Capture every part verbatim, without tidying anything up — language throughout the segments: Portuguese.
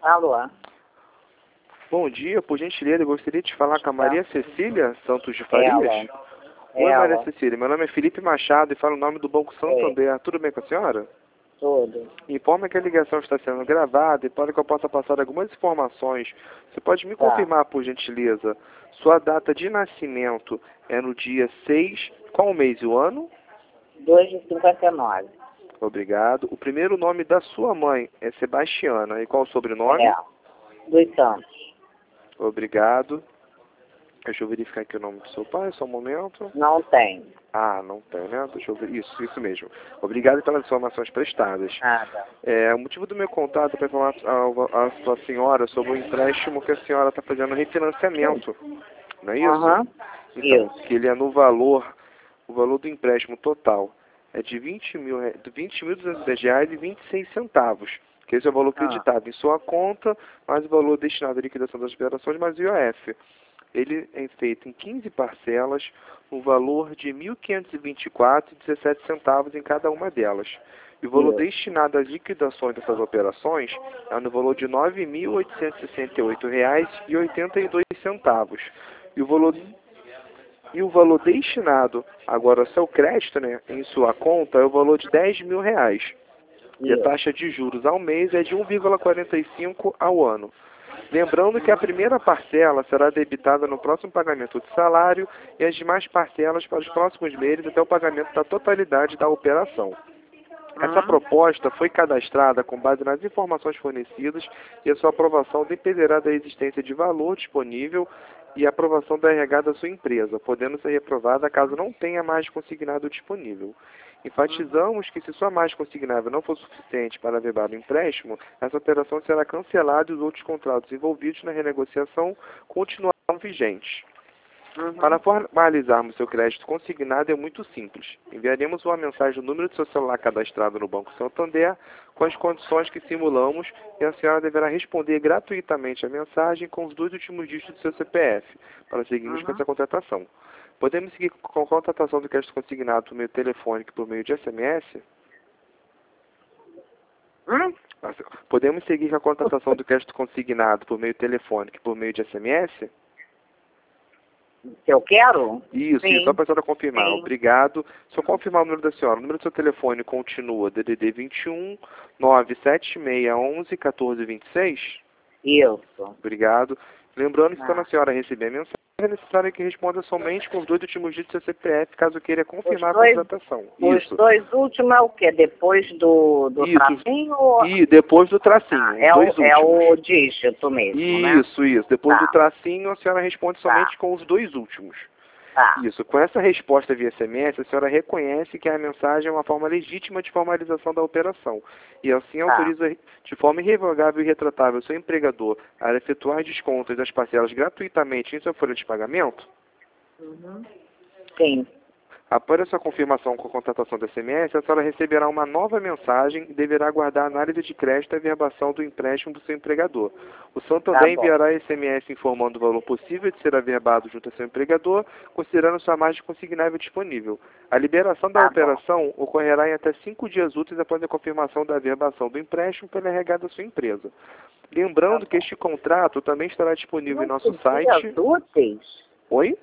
Alô? Bom dia, por gentileza, eu gostaria de falar com a Maria Cecília Santos de Farias. Ela. Oi, Ela. Maria Cecília, meu nome é Felipe Machado e falo o nome do Banco Santander. Tudo bem com a senhora? Tudo. Informa que a ligação está sendo gravada e para que eu possa passar algumas informações. Você pode me Tá. confirmar, por gentileza, sua data de nascimento é no dia seis, qual o mês e o ano? dois de cinquenta e nove. Obrigado. O primeiro nome da sua mãe é Sebastiana. E qual o sobrenome? É. Dos Santos. Obrigado. Deixa eu verificar aqui o nome do seu pai, só um momento. Não tem. Ah, não tem, né? Deixa eu ver. Isso, isso mesmo. Obrigado pelas informações prestadas. Nada. É, o motivo do meu contato é para informar a, a sua senhora sobre o empréstimo que a senhora está fazendo refinanciamento. Não é isso? Aham. Então, Isso. que ele é no valor, o valor do empréstimo total é de vinte mil, re- vinte mil duzentos e dez reais e vinte e seis centavos. Que esse é o valor Ah. acreditado em sua conta, mais o valor destinado à liquidação das operações, mais o I O F. Ele é feito em quinze parcelas, no valor de mil quinhentos e vinte e quatro reais e dezessete centavos em cada uma delas. E o valor Isso. destinado às liquidações dessas operações é no valor de nove mil oitocentos e sessenta e oito reais e oitenta e dois centavos. E o valor e o valor destinado agora ao seu crédito, né, em sua conta, é o valor de dez mil reais. E a Isso. taxa de juros ao mês é de um vírgula quarenta e cinco ao ano. Lembrando que a primeira parcela será debitada no próximo pagamento de salário e as demais parcelas para os próximos meses até o pagamento da totalidade da operação. Essa Hum. proposta foi cadastrada com base nas informações fornecidas e a sua aprovação dependerá da existência de valor disponível e a aprovação da R H da sua empresa, podendo ser reprovada caso não tenha mais consignado disponível. Enfatizamos que se sua margem consignável não for suficiente para averbar o empréstimo, essa operação será cancelada e os outros contratos envolvidos na renegociação continuarão vigentes. Uhum. Para formalizarmos seu crédito consignado é muito simples. Enviaremos uma mensagem no número de seu celular cadastrado no Banco Santander com as condições que simulamos e a senhora deverá responder gratuitamente a mensagem com os dois últimos dígitos do seu C P F para seguirmos com Uhum. essa contratação. Podemos seguir com a contratação do crédito consignado por meio telefônico e por meio de S M S? Hum? Podemos seguir com a contratação do crédito consignado por meio telefônico e por meio de S M S? Se eu quero? Isso, Sim. isso, só para a senhora confirmar. Sim. Obrigado. Só confirmar o número da senhora. O número do seu telefone continua D D D vinte e um, nove sete seis, onze, quatorze, vinte e seis? Isso. Obrigado. Lembrando que Ah. quando a senhora receber a mensagem, é necessário que responda somente com os dois últimos dígitos do seu C P F, caso queira confirmar Os dois- a contratação. Os Isso. dois últimos é o quê? Depois do, do Isso. tracinho? Ou... E depois do tracinho, Ah, os é, dois o, é últimos. o dígito mesmo, né? Isso, isso. Depois Tá. do tracinho, a senhora responde Tá. somente com os dois últimos. Tá. Isso. Com essa resposta via S M S, a senhora reconhece que a mensagem é uma forma legítima de formalização da operação e assim Tá. autoriza de forma irrevogável e retratável o seu empregador a efetuar descontos das parcelas gratuitamente em sua folha de pagamento? Uhum. Sim. Após a sua confirmação com a contratação do S M S, a senhora receberá uma nova mensagem e deverá aguardar a análise de crédito e a averbação do empréstimo do seu empregador. O Santander Tá bom. enviará S M S informando o valor possível de ser averbado junto ao seu empregador, considerando sua margem consignável disponível. A liberação da Tá bom. operação ocorrerá em até cinco dias úteis após a confirmação da averbação do empréstimo pela R H da sua empresa. Lembrando Tá que este contrato também estará disponível em nosso Cinco site... dias úteis? Oi?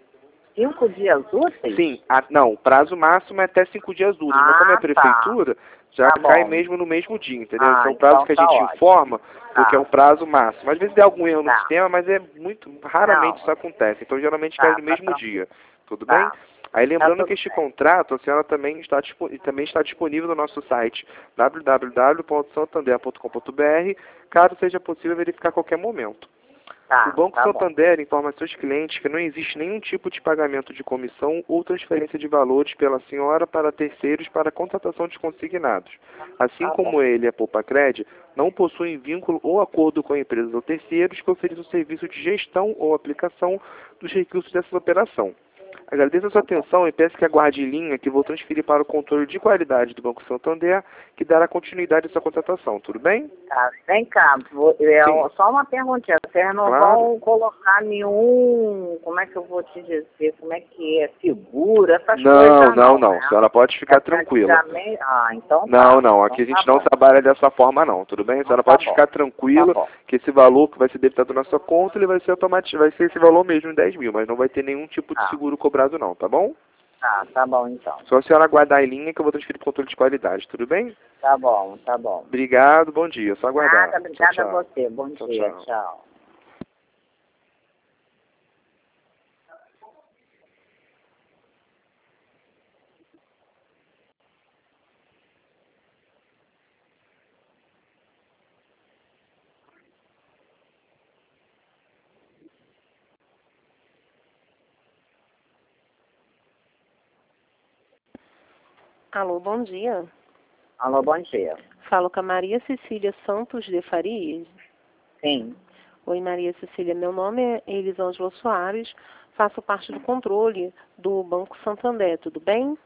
Cinco dias úteis? Sim, a, não, o prazo máximo é até cinco dias úteis, mas como é Ah, prefeitura, já Tá cai bom. mesmo no mesmo dia, entendeu? Ah, Esse é o prazo então que a tá gente ótimo. informa, porque é Tá. o prazo máximo. Às vezes tem algum erro no Tá. sistema, mas é muito, raramente Não. isso acontece, então geralmente Tá, cai no tá mesmo tranquilo. dia, tudo Tá. bem? Aí lembrando tudo que este bem. contrato, a senhora também está, dispo- também está disponível no nosso site w w w ponto santander ponto com ponto b r, caso seja possível verificar a qualquer momento. Tá, O Banco tá bom. Santander informa a seus clientes que não existe nenhum tipo de pagamento de comissão ou transferência de valores pela senhora para terceiros para contratação de consignados. Assim Tá como bom. ele e a Poupacred não possuem vínculo ou acordo com empresas ou terceiros que ofereçam serviço de gestão ou aplicação dos recursos dessa operação. Agradeço a sua atenção e peço que aguarde em linha que vou transferir para o controle de qualidade do Banco Santander, que dará continuidade à sua contratação, tudo bem? Tá, vem cá, vou, é, Sim. só uma perguntinha. Vocês não Claro. vão colocar nenhum, como é que eu vou te dizer, como é que é, seguro, essas Não, coisas não, não, não. né? A senhora pode ficar Porque tranquila. antigamente- Ah, então tá. Não, não. Aqui a Então gente tá não bom. trabalha dessa forma, não. Tudo bem? A senhora Tá pode bom. ficar tranquila Tá bom. que esse valor que vai ser debitado na sua conta, ele vai ser automático, vai ser esse valor mesmo, dez mil, mas não vai ter nenhum tipo de Tá. seguro cobrado, não, tá bom? Tá, tá bom então. Só a senhora aguardar em linha que eu vou transferir para o controle de qualidade, tudo bem? Tá bom, tá bom. Obrigado, bom dia. Só aguardar. Nada, obrigada Tchau, a tchau. você. Bom Tchau, dia, tchau. tchau. Alô, bom dia. Alô, bom dia. Falo com a Maria Cecília Santos de Farias. Sim, Oi, Maria Cecília. Meu nome é Elisângela Soares. Faço parte do controle do Banco Santander. Tudo bem?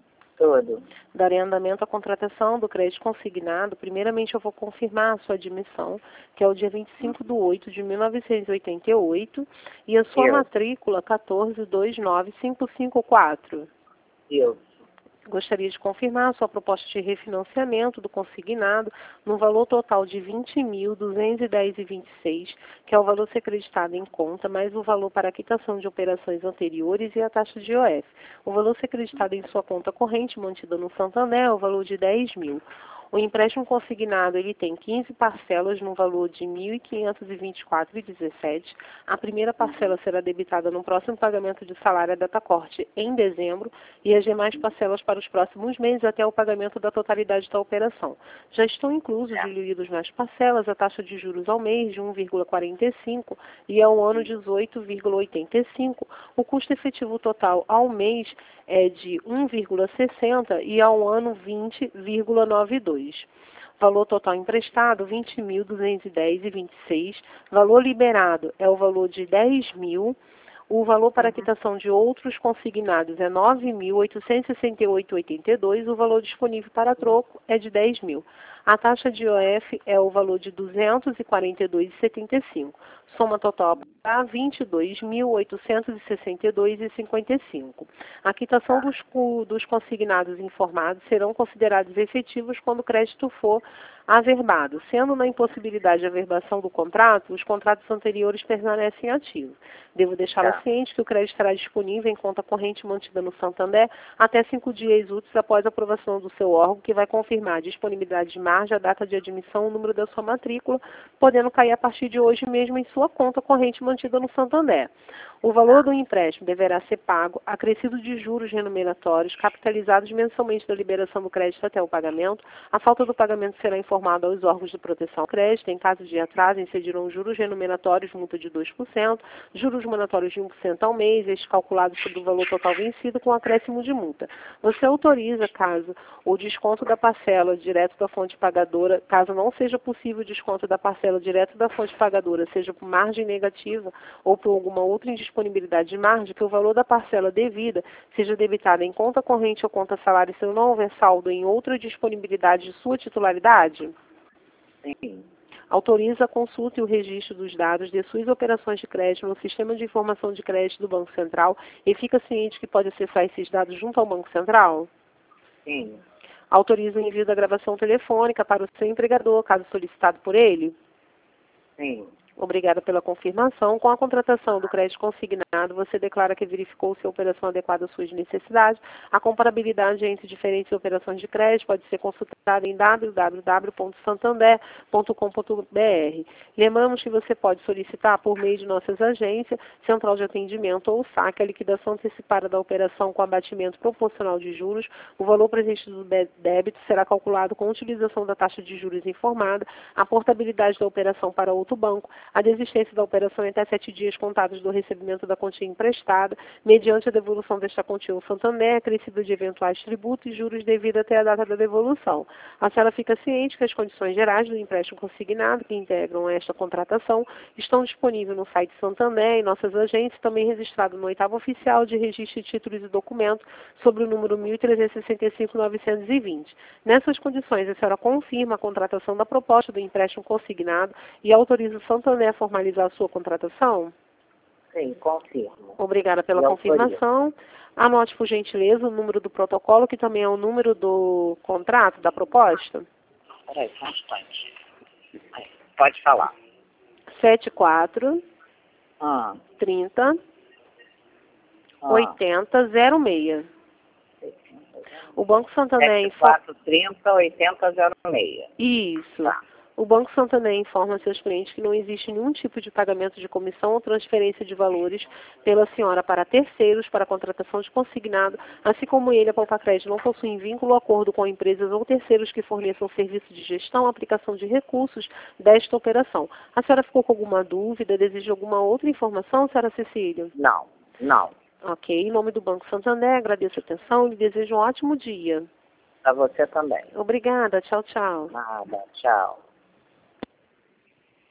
tudo. Darei andamento à contratação do crédito consignado. Primeiramente, eu vou confirmar a sua admissão, que é o dia vinte e cinco de oito de mil novecentos e oitenta e oito, e a sua Eu. matrícula quatorze dois nove cinco cinco quatro. Eu. Gostaria de confirmar a sua proposta de refinanciamento do consignado no valor total de vinte mil duzentos e dez reais e vinte e seis, que é o valor ser acreditado em conta, mais o valor para a quitação de operações anteriores e a taxa de I O F. O valor ser acreditado em sua conta corrente mantida no Santander é o valor de dez mil. O empréstimo consignado ele tem quinze parcelas no valor de mil quinhentos e vinte e quatro reais e dezessete centavos. A primeira parcela será debitada no próximo pagamento de salário à data corte em dezembro e as demais parcelas para os próximos meses até o pagamento da totalidade da operação. Já estão inclusos diluídos nas parcelas a taxa de juros ao mês de um vírgula quarenta e cinco e ao ano dezoito vírgula oitenta e cinco. O custo efetivo total ao mês é de um vírgula sessenta e ao ano vinte vírgula noventa e dois. Valor total emprestado, vinte mil duzentos e dez reais e vinte e seis. Valor liberado é o valor de dez mil. O valor para quitação de outros consignados é nove mil oitocentos e sessenta e oito reais e oitenta e dois centavos. O valor disponível para troco é de dez mil. A taxa de I O F é o valor de duzentos e quarenta e dois reais e setenta e cinco centavos. Soma total para vinte e dois mil oitocentos e sessenta e dois reais e cinquenta e cinco centavos. A quitação dos, dos consignados informados serão considerados efetivos quando o crédito for averbado. Sendo na impossibilidade de averbação do contrato, os contratos anteriores permanecem ativos. Devo deixá-la Tá. ciente que o crédito estará disponível em conta corrente mantida no Santander até cinco dias úteis após a aprovação do seu órgão, que vai confirmar a disponibilidade de margem, a data de admissão, o número da sua matrícula, podendo cair a partir de hoje mesmo em sua conta corrente mantida no Santander. O valor do empréstimo deverá ser pago, acrescido de juros remuneratórios, capitalizados mensalmente da liberação do crédito até o pagamento. A falta do pagamento será informada aos órgãos de proteção ao crédito. Em caso de atraso, incidirão juros remuneratórios, multa de dois por cento, juros mandatórios de um por cento ao mês, este calculado sobre o valor total vencido com acréscimo de multa. Você autoriza, caso o desconto da parcela direto da fonte pagadora, caso não seja possível o desconto da parcela direto da fonte pagadora, seja por margem negativa ou por alguma outra indisponibilidade de margem, que o valor da parcela devida seja debitado em conta corrente ou conta salário se não houver saldo em outra disponibilidade de sua titularidade? Sim. Autoriza a consulta e o registro dos dados de suas operações de crédito no Sistema de Informação de Crédito do Banco Central e fica ciente que pode acessar esses dados junto ao Banco Central? Sim. Autoriza o envio da gravação telefônica para o seu empregador, caso solicitado por ele? Sim. Obrigada pela confirmação. Com a contratação do crédito consignado, você declara que verificou se a operação adequada às suas necessidades. A comparabilidade entre diferentes operações de crédito pode ser consultada em w w w ponto santander ponto com ponto b r. Lembramos que você pode solicitar, por meio de nossas agências, central de atendimento ou saque, a liquidação antecipada da operação com abatimento proporcional de juros. O valor presente do débito será calculado com a utilização da taxa de juros informada, a portabilidade da operação para outro banco, a desistência da operação em até sete dias contados do recebimento da quantia emprestada, mediante a devolução desta quantia ao Santander, acrescido de eventuais tributos e juros devido até a data da devolução. A senhora fica ciente que as condições gerais do empréstimo consignado que integram esta contratação estão disponíveis no site Santander e nossas agências, também registrado no oitavo oficial de registro de títulos e documentos sobre o número mil trezentos e sessenta e cinco mil novecentos e vinte. Nessas condições, a senhora confirma a contratação da proposta do empréstimo consignado e autoriza o Santander a formalizar a sua contratação? Sim, confirmo. Obrigada pela E autorizo. confirmação. Anote, por gentileza, o número do protocolo, que também é o número do contrato, da proposta. Peraí, só um instante. Aí, pode falar. sete quatro, Ah, trinta, ah. oitenta, zero seis. O Banco Santander informa... quatro trinta, oitenta, zero seis. Isso. Tá. O Banco Santander informa seus clientes que não existe nenhum tipo de pagamento de comissão ou transferência de valores pela senhora para terceiros para a contratação de consignado, assim como ele, a Poupa Crédito, não possuem vínculo ou acordo com empresas ou terceiros que forneçam serviço de gestão ou aplicação de recursos desta operação. A senhora ficou com alguma dúvida? Deseja alguma outra informação, senhora Cecília? Não, não. Ok. Em nome do Banco Santander, agradeço a atenção e lhe desejo um ótimo dia. Para você também. Obrigada. Tchau, tchau. Nada, tchau.